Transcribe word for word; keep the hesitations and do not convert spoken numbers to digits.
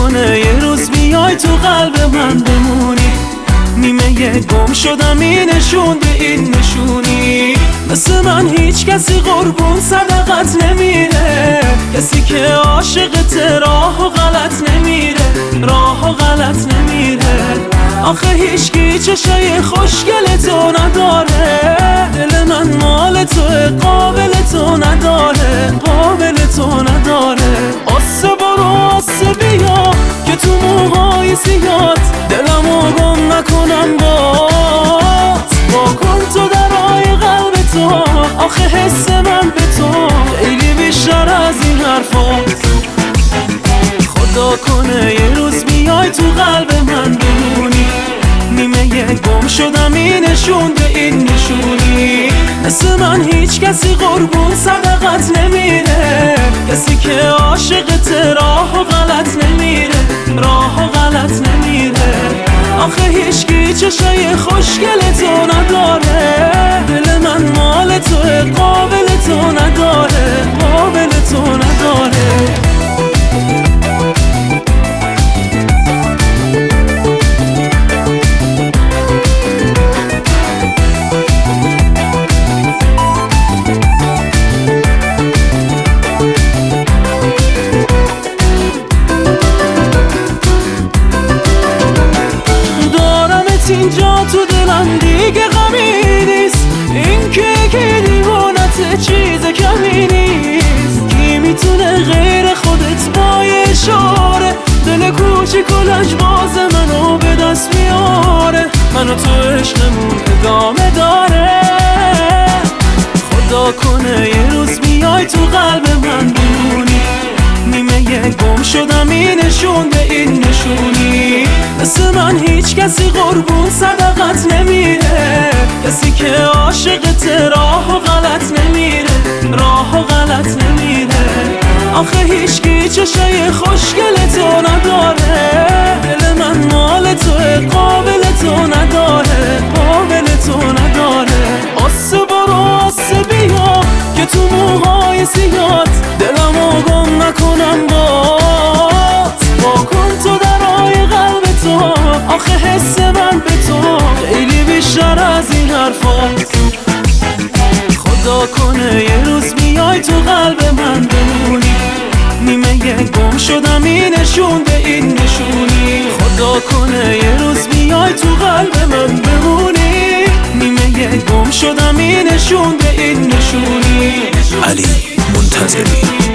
کنه یه روز بیای تو قلب من بمونی. نیمه یه گم شدم این نشون به این نشونی. مثل من هیچ کسی قربون صدقت نمیره، کسی که عاشقت راه و غلط نمیره، راه و غلط نمیره. آخه هیچکی چشای خوشگل تو نداره، دل من مال توه قابل تو نداره، قابل تو نداره. آسه برو آسه بیا که تو موهای سیات دلمو گم نکنم بات. با کن تو درای قلب تو، آخه حس من به تو خیلی بیشتر از این حرفات. خدا کنه یه روز بیای تو قلب من بمونی. نیمه یه گم شدم این نشون به این نشونی. مثل من هیچ کسی قربون صدقت نمیره، کسی که عاشقت راه و غلط نمیره، راه و غلط نمیره. آخه هیچکی چشای خوشگل تو نداره، دل من مال توه قابل تو نداره، قابل تو نداره. اینجا تو دلم دیگه غمی نیست، این که که دیوانت چیز کمی نیست. کی میتونه غیر خودت با یه اشاره دل کوچیک و لجباز منو به دست میاره؟ منو تو عشقمون ادامه داره. خدا کنه یه روز بیای تو قلب من بمونی. نیمه یه گم شدم این نشون به این نشونی. مثل من هیچ کسی قربون صدقت نمیره، کسی که عاشقت راه و غلط نمیره، راه و غلط نمیره. آخه هیچکی چشای خوشگل تو نداره، دل من مال توه قابل تو نداره، قابل تو نداره. آسه برو آسه بیا که تو موهای سیات دلمو گم نکنم بات. با کن تو درای قلب تو، آخه حس من به تو خیلی بیشتر از این حرفات. خدا کنه یه روز بیای تو قلب من بمونی. نیمه یه گم شدم این نشون به این نشونی. خدا کنه یه روز بیای تو قلب من بمونی. نیمه یه گم شدم این نشون به این نشونی. علی منتظری.